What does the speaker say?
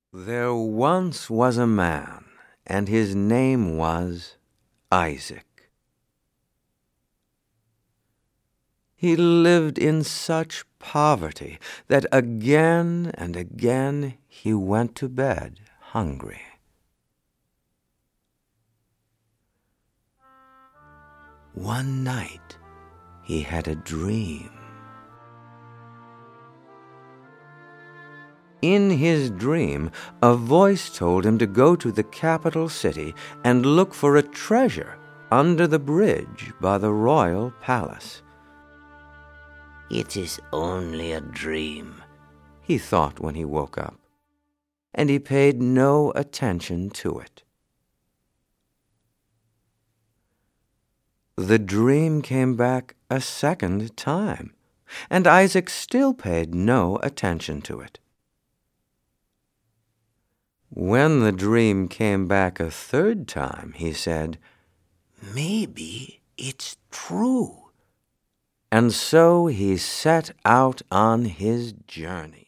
There once was a man, and his name was Isaac. He lived in such poverty that again and again he went to bed hungry. One night he had a dream. In his dream, a voice told him to go to the capital city and look for a treasure under the bridge by the royal palace. "It is only a dream," he thought when he woke up, and he paid no attention to it. The dream came back a second time, and Isaac still paid no attention to it. When the dream came back a third time, he said, "Maybe it's true." And so he set out on his journey.